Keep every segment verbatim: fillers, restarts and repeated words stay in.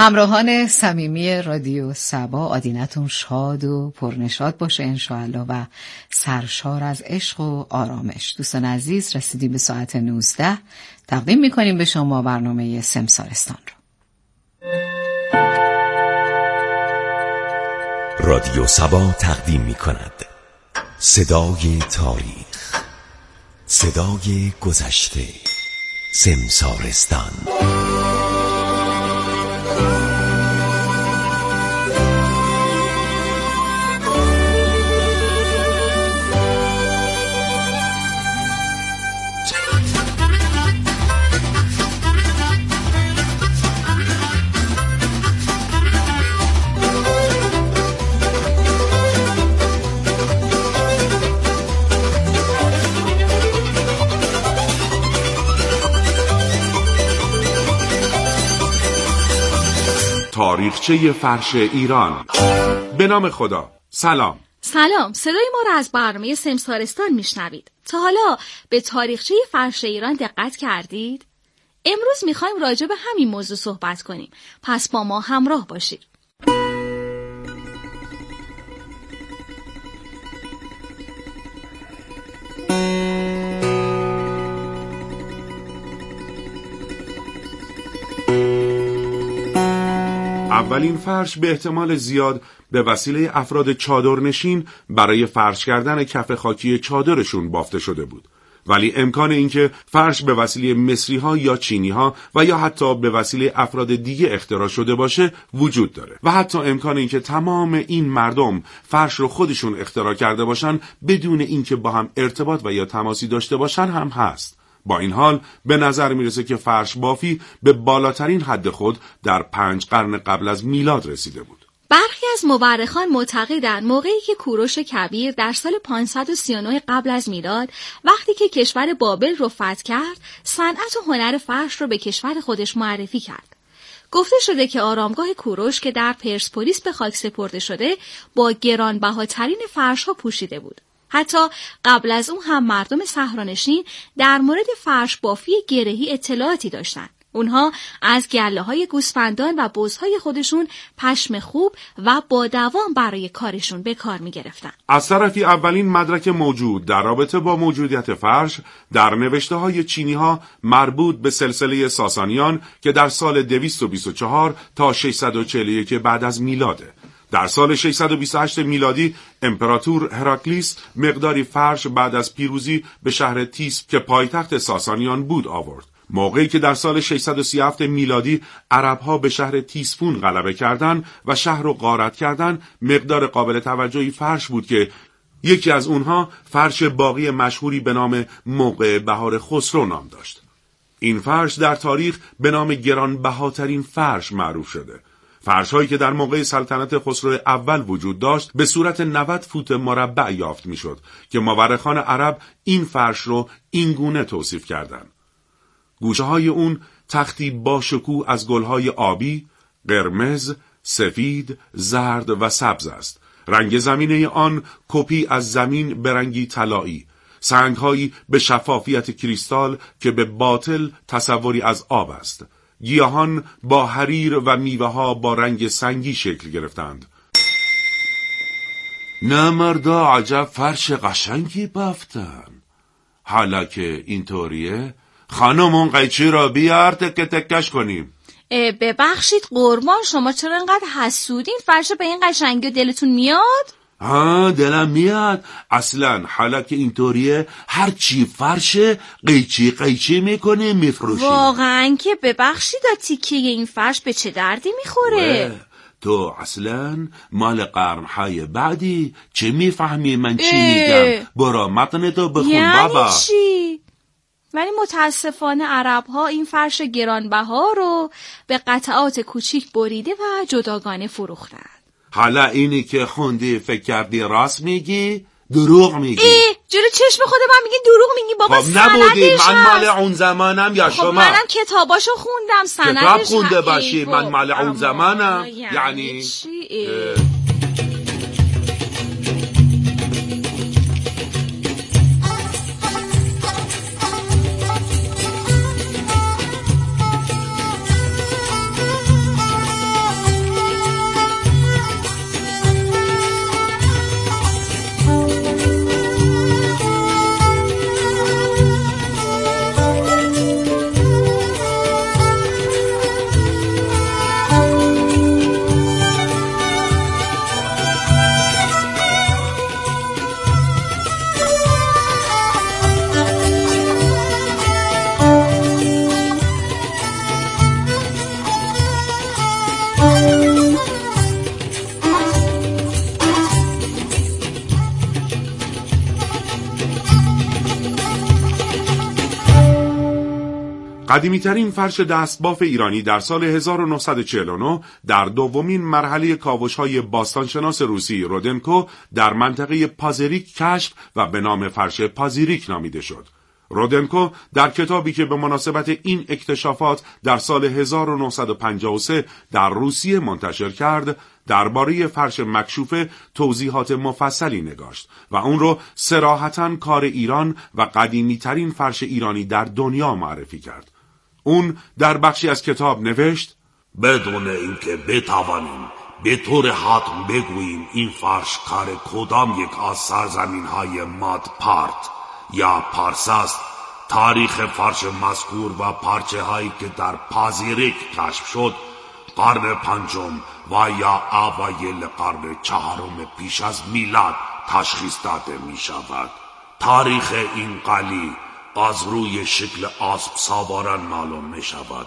همراهان صمیمی رادیو سبا، آدینتون شاد و پرنشاط باشه انشاءالله و سرشار از عشق و آرامش. دوستان عزیز، رسیدیم به ساعت نوزده. تقدیم میکنیم به شما برنامه سمسارستان رو. رادیو سبا تقدیم میکند صدای تاریخ، صدای گذشته، سمسارستان. تاریخچه فرش ایران. به نام خدا. سلام. سلام، صدای ما را از برنامه سمسارستان میشنوید. تا حالا به تاریخچه فرش ایران دقت کردید؟ امروز میخوایم راجع به همین موضوع صحبت کنیم. پس با ما همراه باشید. اولین فرش به احتمال زیاد به وسیله افراد چادرنشین برای فرش کردن کف خاکی چادرشون بافته شده بود. ولی امکان اینکه فرش به وسیله مصری‌ها یا چینی‌ها و یا حتی به وسیله افراد دیگه اختراع شده باشه وجود داره و حتی امکان اینکه تمام این مردم فرش رو خودشون اختراع کرده باشن بدون اینکه با هم ارتباط و یا تماسی داشته باشن هم هست. با این حال به نظر میرسه که فرش بافی به بالاترین حد خود در پنج قرن قبل از میلاد رسیده بود. برخی از مورخان معتقدند موقعی که کوروش کبیر در سال پانصد و سی و نه قبل از میلاد وقتی که کشور بابل رو فتح کرد، صنعت و هنر فرش رو به کشور خودش معرفی کرد. گفته شده که آرامگاه کوروش که در پرسپولیس به خاک سپرده شده با گرانبهاترین فرش‌ها پوشیده بود. حتی قبل از اون هم مردم صحرانشین در مورد فرش بافی گرهی اطلاعاتی داشتند. اونها از گله‌های گوسفندان و بزهای خودشون پشم خوب و با دوام برای کارشون به کار می‌گرفتن. از طرفی اولین مدرک موجود در رابطه با موجودیت فرش در نوشته‌های چینی‌ها مربوط به سلسله ساسانیان که در سال دویست و بیست و چهار تا ششصد و چهل و یک بعد از میلاده. در سال ششصد و بیست و هشت میلادی امپراتور هراکلیس مقداری فرش بعد از پیروزی به شهر تیسپ که پایتخت ساسانیان بود آورد. موقعی که در سال ششصد و سی و هفت میلادی عرب‌ها به شهر تیسفون غلبه کردند و شهر رو غارت کردند، مقدار قابل توجهی فرش بود که یکی از اونها فرش باقی مشهوری به نام موقع بهار خسرو نام داشت. این فرش در تاریخ به نام گرانبهاترین فرش معروف شده. فرش‌هایی که در موقع سلطنت خسرو اول وجود داشت به صورت نود فوت مربع یافت می‌شد که مورخان عرب این فرش رو این گونه توصیف کردند. گوشه‌های اون تختی با شکوه از گل‌های آبی، قرمز، سفید، زرد و سبز است. رنگ زمینه آن کپی از زمین به رنگی طلایی، سنگ‌هایی به شفافیت کریستال که به باطل تصوری از آب است. گیاهان با حریر و میوه‌ها با رنگ سنگی شکل گرفتند. نه مردا، عجب فرش قشنگی بافتن. حالا که اینطوریه خانم اون قیچی را بیار تکه تکش کنیم. ببخشید قربان، شما چرا انقدر حسودین؟ فرش به این قشنگی دلتون میاد؟ ها دلم میاد. اصلا حالا که اینطوریه هر چی فرشه قیچی قیچی میکنه میفروشیم. واقعا که ببخشید تیکه این فرش به چه دردی میخوره؟ تو اصلا مال قرنهای بعدی چه میفهمی من چی میگم؟ برو متنتو بخون یعنی بابا. چی؟ ولی متاسفانه عرب‌ها این فرش گرانبها رو به قطعات کوچیک بریده و جداگانه فروختن. حالا اینی که خوندی فکر کردی راست میگی؟ دروغ میگی. ای جلو چشم خود من میگین دروغ میگی بابا. خب نبودی من مال اون زمانم یا خب شما؟ منم کتاباشو خوندم سندش. کتاب خونده باشی من مال اون زمانم یعنی چی؟ قدیمی‌ترین فرش دستباف ایرانی در سال هزار و نهصد و چهل و نه در دومین مرحله کاوش‌های باستانشناس روسی رودنکو در منطقه پازیریک کشف و به نام فرش پازیریک نامیده شد. رودنکو در کتابی که به مناسبت این اکتشافات در سال هزار و نهصد و پنجاه و سه در روسیه منتشر کرد، درباره فرش مکشوفه توضیحات مفصلی نگاشت و اون رو صراحتاً کار ایران و قدیمی ترین فرش ایرانی در دنیا معرفی کرد. اون در بخشی از کتاب نوشت: بدون اینکه بتوانیم به طور حتم بگوییم این فرش کار کدام یک از سرزمین‌های ماد پارت یا پارس است، تاریخ فرش مذکور و پارچه هایی که در پازیریک کشف شد قرن پنجم و یا اوایل قرن چهارم پیش از میلاد تشخیص داده می شود. تاریخ این قلی از روی شکل اسب سواران معلوم می شود.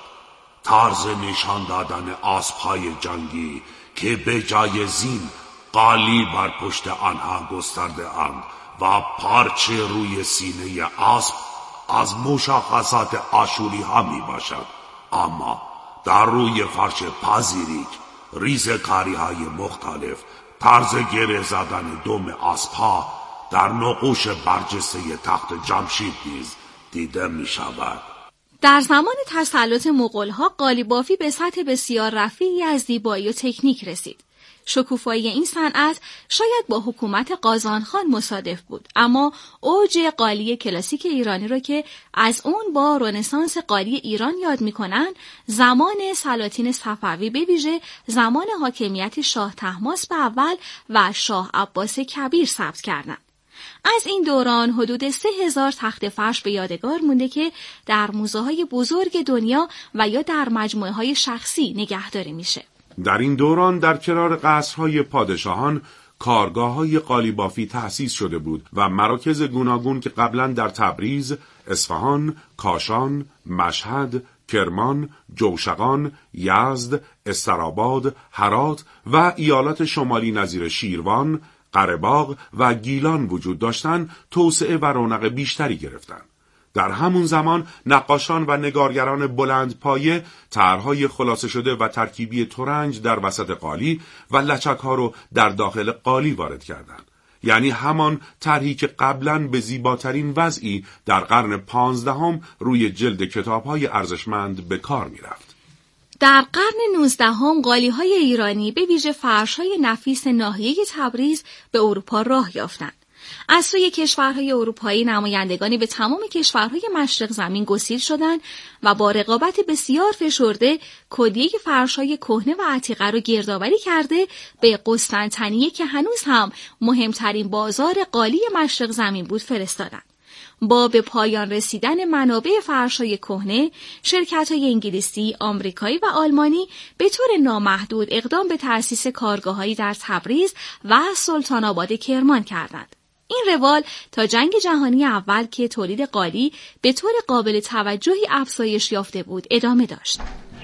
طرز نشان دادن اسب های جنگی که به جای زین قالی بر پشت آنها گسترده اند و پارچه روی سینه اسب از مشخصات آشوری ها می باشد. اما در روی فرش پازیریک ریزکاری های مختلف، طرز گره زدن دم اسب ها در نقوش برجسته تخت جمشید نیز دیده می شود. در زمان تسلط مغول‌ها قالیبافی به سطح بسیار رفیعی از زیبایی و تکنیک رسید. شکوفایی این صنعت شاید با حکومت قازانخان مصادف بود، اما اوج قالی کلاسیک ایرانی را که از اون با رنسانس قالی ایران یاد می‌کنن، زمان سلاطین صفوی به ویژه زمان حاکمیت شاه طهماسب اول و شاه عباس کبیر ثبت کردند. از این دوران حدود سه هزار تخت فرش به یادگار مونده که در موزه‌های بزرگ دنیا و یا در مجموعه‌های شخصی نگهداری میشه. در این دوران در کنار قصرهای پادشاهان کارگاه‌های قالیبافی تأسیس شده بود و مراکز گوناگون که قبلا در تبریز، اصفهان، کاشان، مشهد، کرمان، جوشقان، یزد، استراباد، هرات و ایالات شمالی نظیر شیروان، قره‌باغ و گیلان وجود داشتند، توسعه و رونق بیشتری گرفتند. در همون زمان نقاشان و نگارگران بلند پایه طرح‌های خلاصه شده و ترکیبی ترنج در وسط قالی و لچک‌ها رو در داخل قالی وارد کردند. یعنی همان طرحی که قبلاً به زیباترین وضعی در قرن پانزدهم روی جلد کتاب‌های ارزشمند به کار می‌رفت. در قرن نوزدهم قالی‌های ایرانی به ویژه فرش‌های نفیس ناحیه تبریز به اروپا راه یافتند. از سوی کشورهای اروپایی نمایندگانی به تمام کشورهای مشرق زمین گسیل شدند و با رقابت بسیار فشرده کلیه فرش‌های کهنه و عتیقه را گردآوری کرده به قسطنطنیه که هنوز هم مهمترین بازار قالی مشرق زمین بود فرستادند. با به پایان رسیدن منابع فرش‌های کهنه، شرکت‌های انگلیسی، آمریکایی و آلمانی به طور نامحدود اقدام به تأسیس کارگاه‌هایی در تبریز و سلطان آباد کرمان کردند. این روال تا جنگ جهانی اول که تولید قالی به طور قابل توجهی افزایش یافته بود ادامه داشت.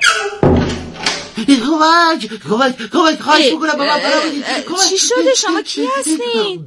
کمک کمک کمک خواهش میکنم بابا. چی شده؟ شما کی هستین؟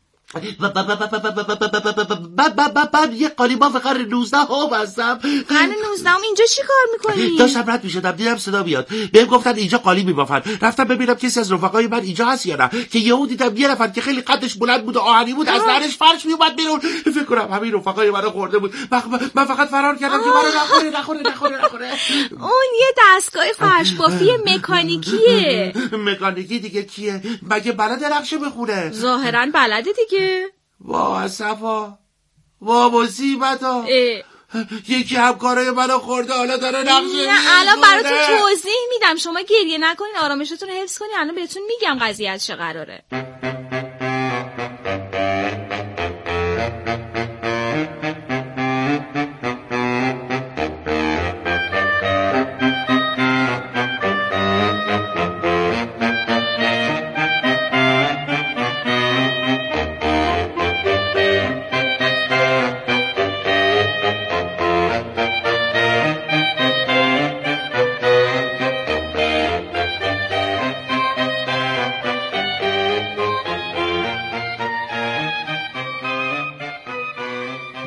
من یه قالیباف قرن نوزدهم هستم. قرن نوزدهم اینجا چی کار میکنی؟ داشتم رد میشدم دیدم صدا میاد، بهم گفتن اینجا قالی میبافن. رفتم ببینم کسی از رفقای من اینجا هست یا نه، که یهو دیدم یه نفر که خیلی قدش بلند بود و آهنی بود از لرش فرش میومد بیرون. فکر کنم همین رفقای منو خورده بود. من فقط فرار کردم که منو نخوره نخوره نخوره نخوره. اون یه دستگاه فرش بافی مکانیکیه. مکانیکی دیگه کیه؟ مگه بلد نقشه بخونه؟ ظاهرا بلده دیگه. وا صفا، وا مصیبتا، یکی همکارای منو خورده حالا داره نقشه میخونه. نه الان براتون توضیح میدم، شما گریه نکنین، آرامشتون رو حفظ کنین، الان بهتون میگم قضیه از چه قراره.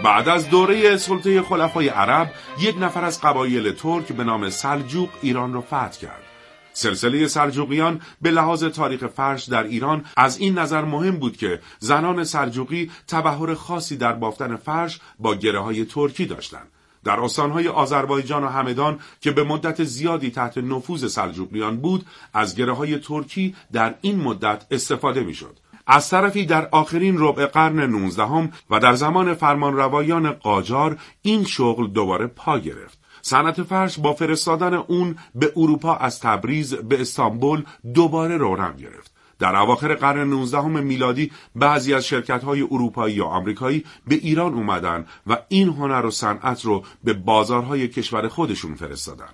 بعد از دوره سلطه خلفای عرب، یک نفر از قبایل ترک به نام سلجوق ایران را فتح کرد. سلسله سلجوقیان به لحاظ تاریخ فرش در ایران از این نظر مهم بود که زنان سلجوقی تبحر خاصی در بافتن فرش با گره‌های ترکی داشتند. در استانهای آذربایجان و همدان که به مدت زیادی تحت نفوذ سلجوقیان بود، از گره‌های ترکی در این مدت استفاده می‌شد. از طرفی در آخرین ربع قرن نوزدهم و در زمان فرمانروایان قاجار این شغل دوباره پا گرفت. صنعت فرش با فرستادن اون به اروپا از تبریز به استانبول دوباره رونق گرفت. در اواخر قرن نوزدهم میلادی بعضی از شرکت‌های اروپایی و آمریکایی به ایران اومدن و این هنر و صنعت رو به بازارهای کشور خودشون فرستادن.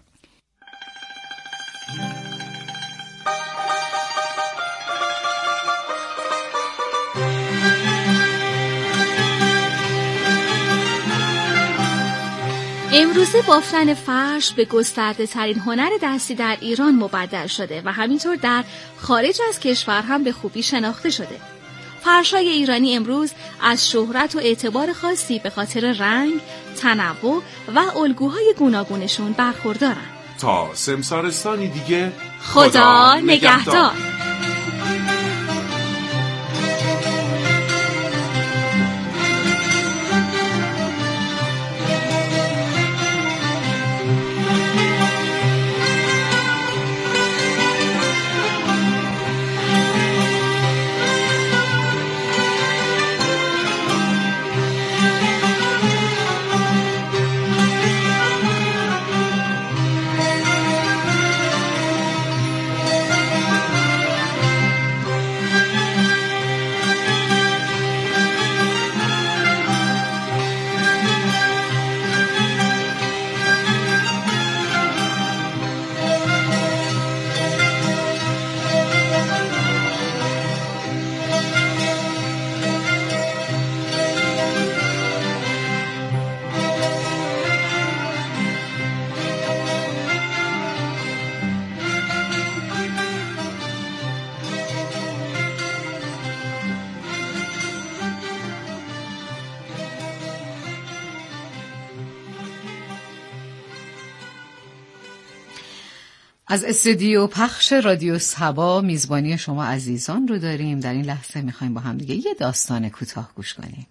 امروزه بافتن فرش به گسترده ترین هنر دستی در ایران مبدل شده و همینطور در خارج از کشور هم به خوبی شناخته شده. فرش‌های ایرانی امروز از شهرت و اعتبار خاصی به خاطر رنگ، تنوع و الگوهای گوناگونشون برخوردارن. تا سمسارستانی دیگه، خدا, خدا نگهدار. از استودیو پخش رادیو صبا میزبانی شما عزیزان رو داریم. در این لحظه میخوایم با هم دیگه یه داستان کوتاه گوش کنیم.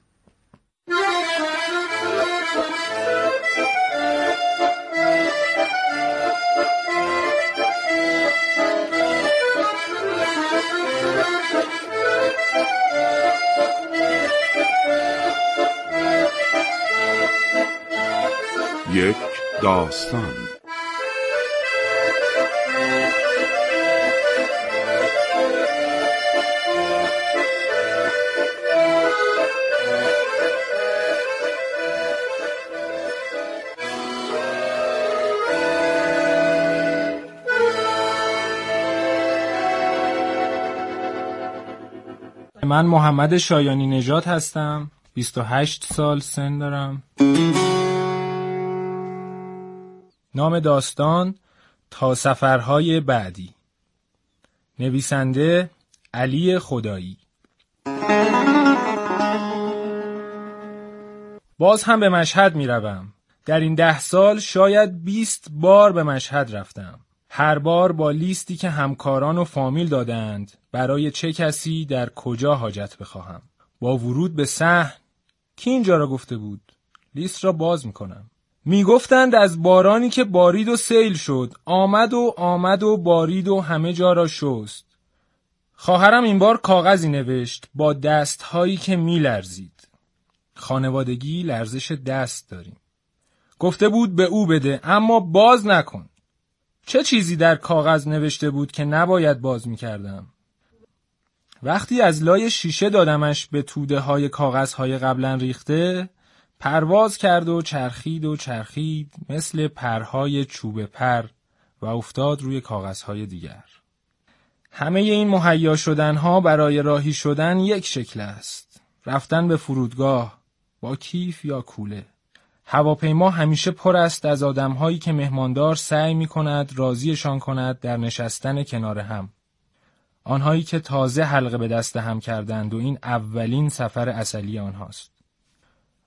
یک داستان. من محمد شایانی نژاد هستم. بیست و هشت سال سن دارم. نام داستان تا سفرهای بعدی. نویسنده علی خدایی. باز هم به مشهد می روم. در این ده سال شاید بیست بار به مشهد رفتم. هر بار با لیستی که همکاران و فامیل دادند برای چه کسی در کجا حاجت بخواهم. با ورود به صحن کی اینجا را گفته بود؟ لیست را باز میکنم. میگفتند از بارانی که بارید و سیل شد، آمد و آمد و بارید و همه جا را شست. خواهرم این بار کاغذی نوشت با دستهایی که میلرزید. خانوادگی لرزش دست داریم. گفته بود به او بده اما باز نکن. چه چیزی در کاغذ نوشته بود که نباید باز میکردم؟ وقتی از لای شیشه دادمش به توده های کاغذ های قبلا ریخته، پرواز کرد و چرخید و چرخید مثل پرهای چوب پر و افتاد روی کاغذ های دیگر. همه این مهیا شدن ها برای راهی شدن یک شکل است. رفتن به فرودگاه با کیف یا کوله. هواپیما همیشه پر است از آدم‌هایی که مهماندار سعی می‌کند راضیشان کند در نشستن کنار هم. آنهایی که تازه حلقه به دست هم کردند و این اولین سفر عسلی آنهاست.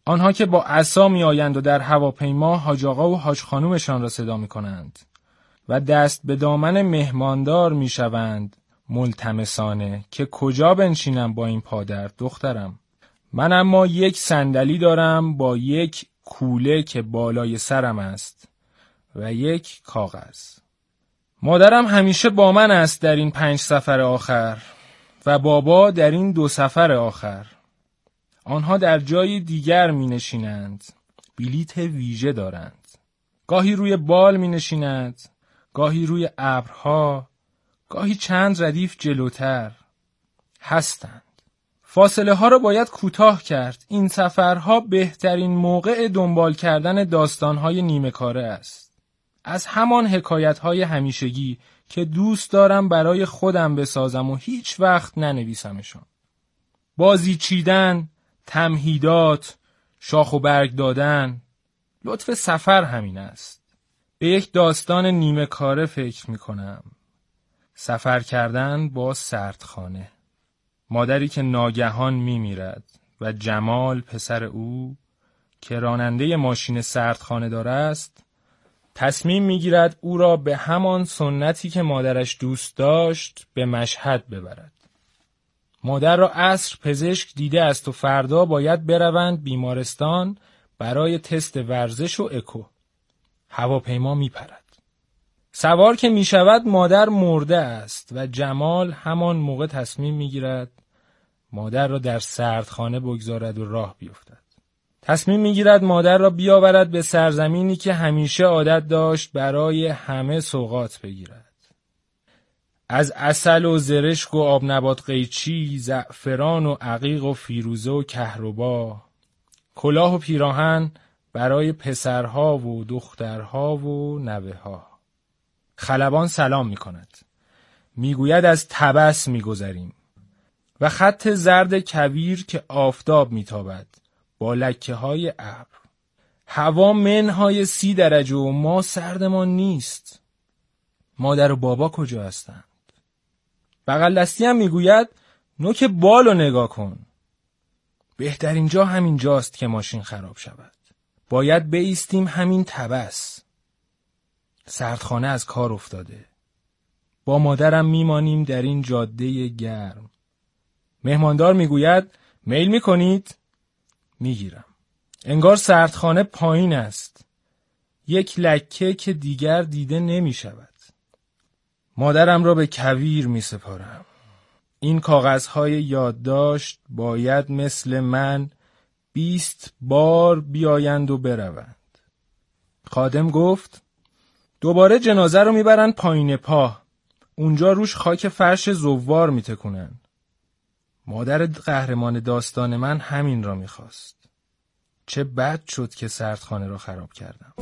آنها که با عصا می آیند و در هواپیما حاج آقا و حاج خانومشان را صدا می کنند و دست به دامن مهماندار می شوند ملتمسانه که کجا بنشینم با این پادر دخترم. من اما یک صندلی دارم با یک کوله که بالای سرم است و یک کاغذ. مادرم همیشه با من است در این پنج سفر آخر و بابا در این دو سفر آخر. آنها در جای دیگر می نشینند. بلیت ویژه دارند. گاهی روی بال می نشینند، گاهی روی ابرها، گاهی چند ردیف جلوتر. هستند. فاصله ها را باید کوتاه کرد. این سفرها بهترین موقع دنبال کردن داستانهای نیمه کاره است. از همان حکایت های همیشگی که دوست دارم برای خودم بسازم و هیچ وقت ننویسمشان. بازی چیدن، تمهیدات، شاخ و برگ دادن. لطف سفر همین است. به یک داستان نیمه کاره فکر می کنم. سفر کردن با سردخانه. مادری که ناگهان می میرد و جمال پسر او که راننده ماشین سردخانه دار است تصمیم می گیرد او را به همان سنتی که مادرش دوست داشت به مشهد ببرد. مادر را عصر پزشک دیده است و فردا باید بروند بیمارستان برای تست ورزش و اکو. هواپیما می پرد. سوار که می شود مادر مرده است و جمال همان موقع تصمیم می گیرد مادر را در سردخانه بگذارد و راه بیفتد. تصمیم می گیرد مادر را بیاورد به سرزمینی که همیشه عادت داشت برای همه سوغات بگیرد. از عسل و زرشک و آب نبات قیچی، زعفران و عقیق و فیروزه و کهربا، کلاه و پیراهن برای پسرها و دخترها و نوه‌ها. خلبان سلام می کند. می گوید از طبس می گذریم و خط زرد کویر که آفتاب می تابد با لکه های ابر. هوا منهای سی درجه و ما سردمان نیست. مادر و بابا کجا هستند؟ بغل دستی هم می گوید نوک بالو نگاه کن. بهترین جا همین جاست که ماشین خراب شود. باید بایستیم همین طبس. سردخانه از کار افتاده. با مادرم میمانیم در این جاده گرم. مهماندار میگوید میل میکنید؟ میگیرم. انگار سردخانه پایین است. یک لکه که دیگر دیده نمیشود. مادرم را به کویر میسپارم. این کاغذهای یادداشت باید مثل من بیست بار بیایند و بروند. خادم گفت دوباره جنازه رو میبرن پایین پا. اونجا روش خاک فرش زوار میتکنن. مادر قهرمان داستان من همین را میخواست. چه بد شد که سردخانه را خراب کردم.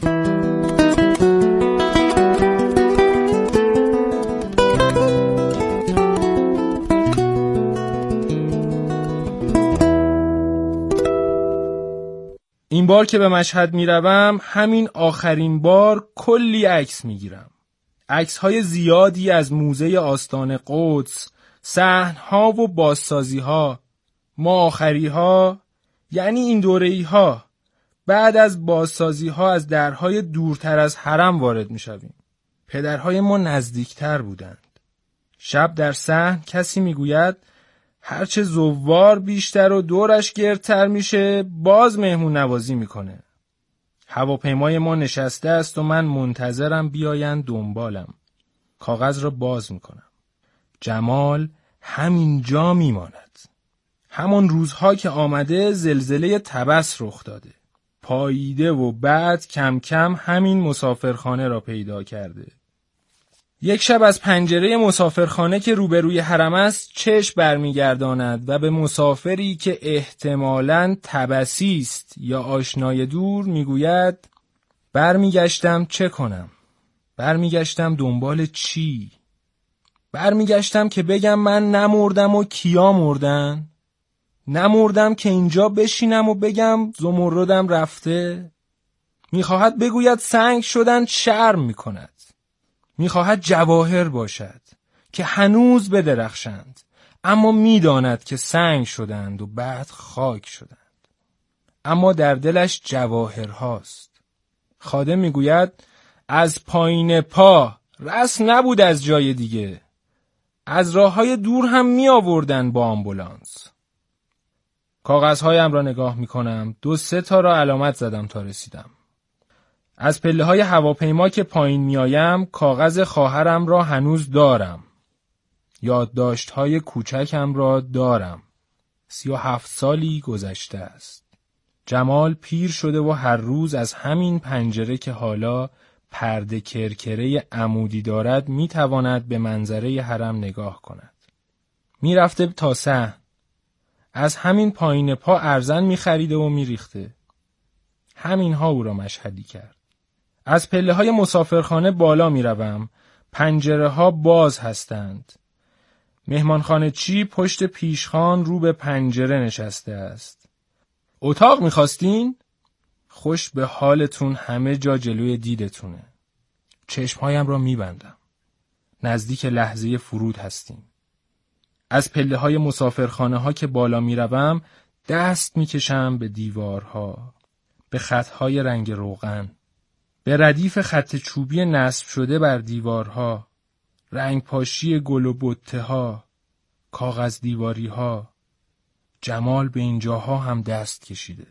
این بار که به مشهد میروم همین آخرین بار کلی عکس میگیرم. عکس‌های زیادی از موزه آستان قدس، صحن‌ها و بازسازی‌ها، ما آخری‌ها، یعنی این دوره‌ای‌ها. بعد از بازسازی‌ها از درهای دورتر از حرم وارد می‌شویم. پدرهای ما نزدیکتر بودند. شب در صحن کسی میگوید هرچه زوار بیشتر و دورش گردتر میشه باز مهمون نوازی میکنه. هواپیمای ما نشسته است و من منتظرم بیاین دنبالم. کاغذ را باز میکنم. جمال همینجا میماند. همون روزها که آمده زلزله طبس رخ داده. پاییده و بعد کم کم همین مسافرخانه را پیدا کرده. یک شب از پنجره مسافرخانه که روبروی حرم است چشم برمیگرداند و به مسافری که احتمالاً طبسی است یا آشنای دور میگوید برمیگشتم چه کنم؟ برمیگشتم دنبال چی؟ برمیگشتم که بگم من نمردم و کیا مردن؟ نمردم که اینجا بشینم و بگم زمردم رفته؟ میخواهد بگوید سنگ شدن شرم میکند. میخواهد جواهر باشد که هنوز بدرخشند، اما میداند که سنگ شدند و بعد خاک شدند. اما در دلش جواهرهاست. خادم میگوید از پایین پا رس نبود از جای دیگه. از راههای دور هم می آوردن با آمبولانس. کاغذهایم را نگاه می کنم. دو سه تا را علامت زدم تا رسیدم. از پله های هواپیما که پایین می آیم کاغذ خواهرم را هنوز دارم. یادداشت های کوچکم را دارم. سی و هفت سالی گذشته است. جمال پیر شده و هر روز از همین پنجره که حالا پرده کرکره عمودی دارد می تواند به منظره حرم نگاه کند. می رفته تا صحن. از همین پایین پا ارزن می خریده و می ریخته. همین ها او را مشهدی کرد. از پله های مسافرخانه بالا می روم. پنجره ها باز هستند. مهمانخانه چی پشت پیشخوان رو به پنجره نشسته است. اتاق می خواستین؟ خوش به حالتون، همه جا جلوی دیدتونه. چشمهایم را می بندم. نزدیک لحظه فرود هستیم. از پله های مسافرخانه ها که بالا می روم دست می کشم به دیوارها، به خطهای رنگ روغن، به ردیف خط چوبی نصب شده بر دیوارها، رنگ پاشی گل و بته ها، کاغذ دیواری ها. جمال به اینجاها هم دست کشیده.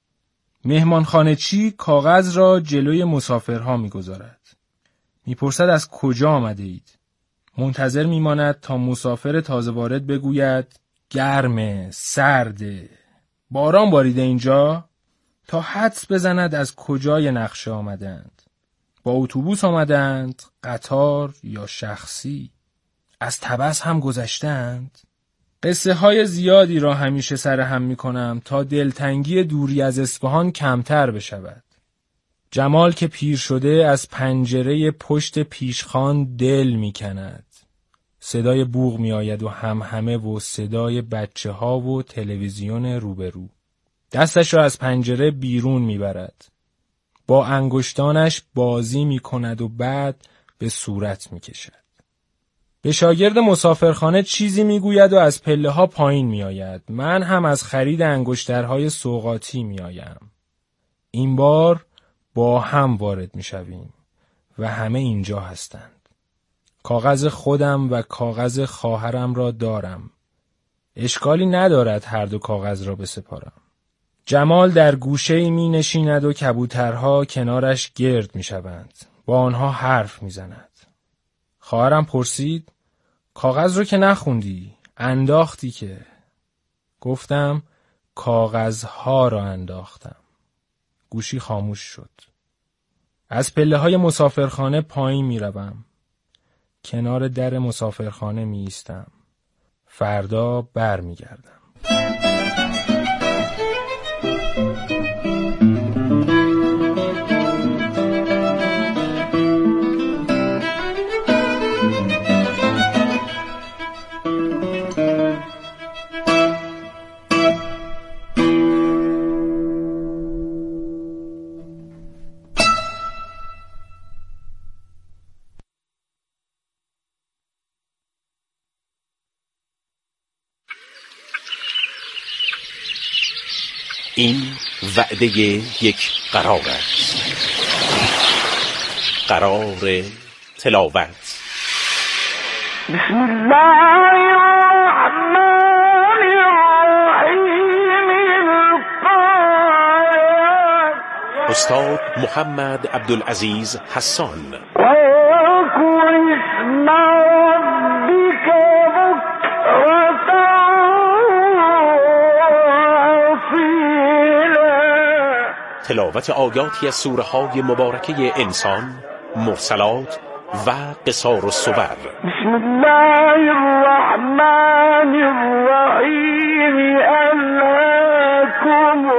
مهمانخانه چی کاغذ را جلوی مسافرها می گذارد. می پرسد از کجا آمده اید؟ منتظر می ماند تا مسافر تازه وارد بگوید گرمه، سرده، باران باریده اینجا، تا حدس بزند از کجای نقشه آمدند. با اتوبوس آمدند، قطار یا شخصی؟ از طبس هم گذشتند؟ قصه های زیادی را همیشه سر هم می کنم تا دلتنگی دوری از اصفهان کمتر بشود. جمال که پیر شده از پنجره پشت پیشخوان دل می کند. صدای بوق می آید و هم همه و صدای بچه ها و تلویزیون روبرو. دستش را از پنجره بیرون می برد. با انگشتانش بازی می کند و بعد به صورت می کشد. به شاگرد مسافرخانه چیزی می گوید و از پله ها پایین می آید. من هم از خرید انگشترهای سوغاتی می آیم. این بار با هم وارد می شویم و همه اینجا هستند. کاغذ خودم و کاغذ خواهرم را دارم. اشکالی ندارد هر دو کاغذ را بسپارم. جمال در گوشه‌ای می نشیند و کبوترها کنارش گرد می شوند. با آنها حرف می زند. خواهرم پرسید کاغذ رو که نخوندی، انداختی که؟ گفتم کاغذها را انداختم. گوشی خاموش شد. از پله های مسافرخانه پایین می روم. کنار در مسافرخانه می ایستم. فردا بر می گردم. این وعده یک قرار است. قرار تلاوت. بسم الله الرحمن الرحیم. استاد محمد عبدالعزیز حسان. تلاوت آیاتی از سوره های مبارکه انسان، مرسلات و قصار الصور. بسم الله الرحمن الرحیم. الهاکم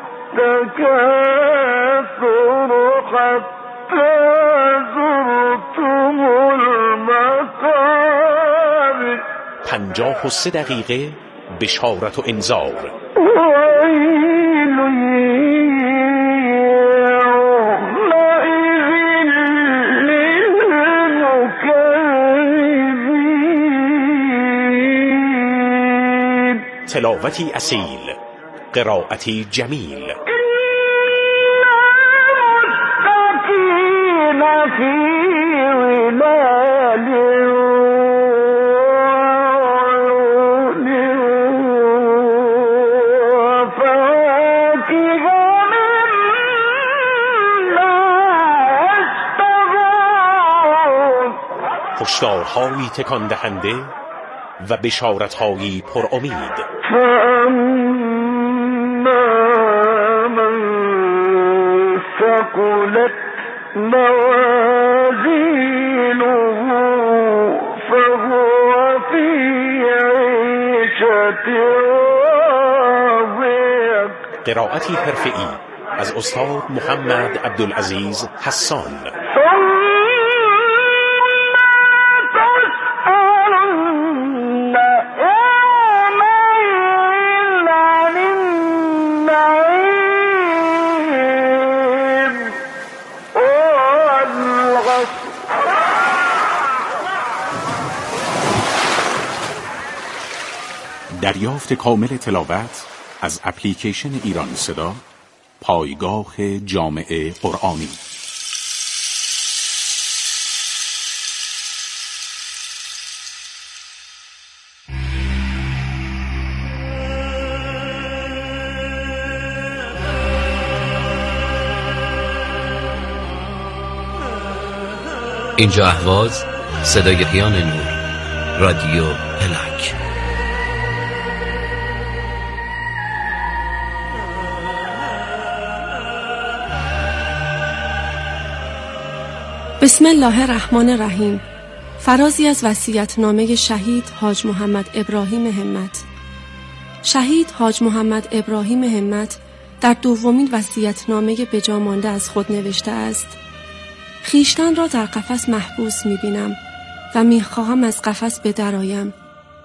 التکاثر حتی زرتم المقابر. پنجاه و سه دقیقه بشارت و انذار. تلاوتی اصیل قرائتی جمیل. هشدارهایی تکان دهنده و بشارتهایی پر امید. ثقلت موازینه فهو فی عیشة راضیة. قرائتی حرفه‌ای از استاد محمد عبدالعزیز حسان. دریافت کامل تلاوت از اپلیکیشن ایران صدا، پایگاه جامع قرآنی. اینجا اهواز، صدای پیان نور، رادیو پلاک. بسم الله الرحمن الرحیم. فرازی از وصیت‌نامه شهید حاج محمد ابراهیم همت. شهید حاج محمد ابراهیم همت در دومین وصیت‌نامه بجا مانده از خود نوشته است: خیشتن را در قفس محبوس می‌بینم و می‌خواهم از قفس بدرایم.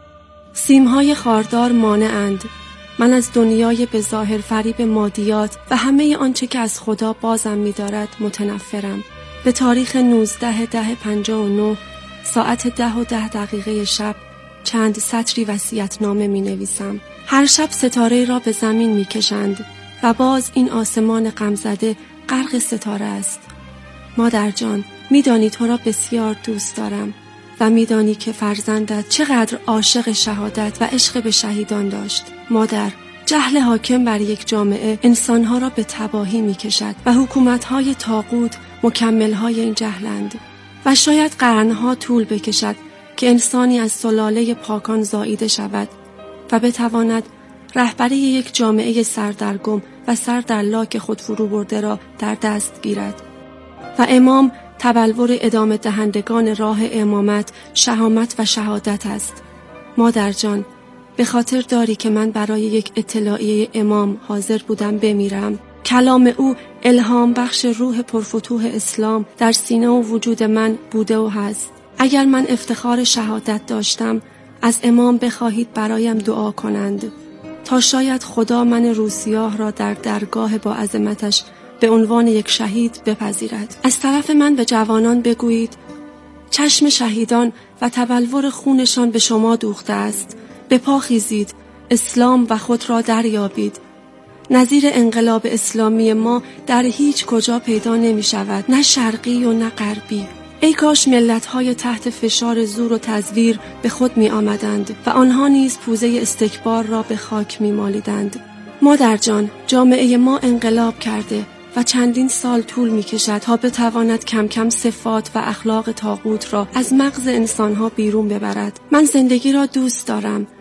سیم‌های خاردار مانعند. من از دنیای به ظاهر فریب مادیات و همه آنچه که از خدا بازم می‌دارد متنفرم. به تاریخ نوزده ده پنجاه و نه ساعت ده و ده دقیقه شب چند سطری وصیت‌نامه می نویسم. هر شب ستاره را به زمین می کشند و باز این آسمان غمزده غرق ستاره است. مادر جان، می دانی تو را بسیار دوست دارم و می دانی که فرزندت چقدر عاشق شهادت و عشق به شهیدان داشت. مادر، جهل حاکم بر یک جامعه انسانها را به تباهی می کشد و حکومت‌های طاغوت مکمل‌های این جهلند و شاید قرنها طول بکشد که انسانی از سلاله پاکان زاییده شود و بتواند رهبری یک جامعه سردرگم و سر در لاک خود فرو برده را در دست گیرد و امام تبلور ادامه دهندگان راه امامت، شهامت و شهادت است. مادر جان، به خاطر داری که من برای یک اطلاعیه امام حاضر بودم بمیرم. کلام او الهام بخش روح پرفتوح اسلام در سینه و وجود من بوده و هست. اگر من افتخار شهادت داشتم، از امام بخواهید برایم دعا کنند تا شاید خدا من روسیاه را در درگاه با عظمتش به عنوان یک شهید بپذیرد. از طرف من به جوانان بگویید چشم شهیدان و تبلور خونشان به شما دوخته است. به پا خیزید، اسلام و خود را دریابید. نظیر انقلاب اسلامی ما در هیچ کجا پیدا نمی شود، نه شرقی و نه غربی. ای کاش ملت‌های تحت فشار زور و تزویر به خود می آمدند و آنها نیز پوزه استکبار را به خاک می مالیدند. مادر جان، جامعه ما انقلاب کرده و چندین سال طول می کشد تا بتواند کم کم صفات و اخلاق طاغوت را از مغز انسانها بیرون ببرد. من زندگی را دوست دارم